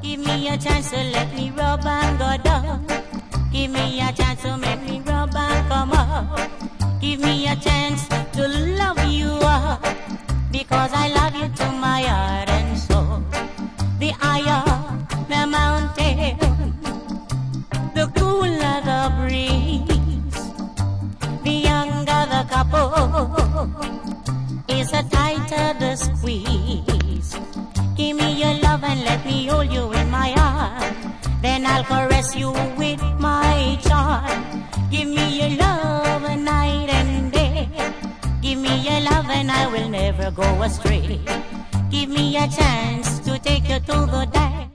Give me a chance to let me rub and go down. Give me a chance to make me rub and come up. Give me a chance to love you up, because I love you to my heart and soul. The higher the mountain, the cooler the breeze. The younger the couple is the tighter the squeeze. Give me your love and let me hold you in my arms. Then I'll caress you with my charm. Give me your love night and day. Give me your love and I will never go astray. Give me a chance to take you to the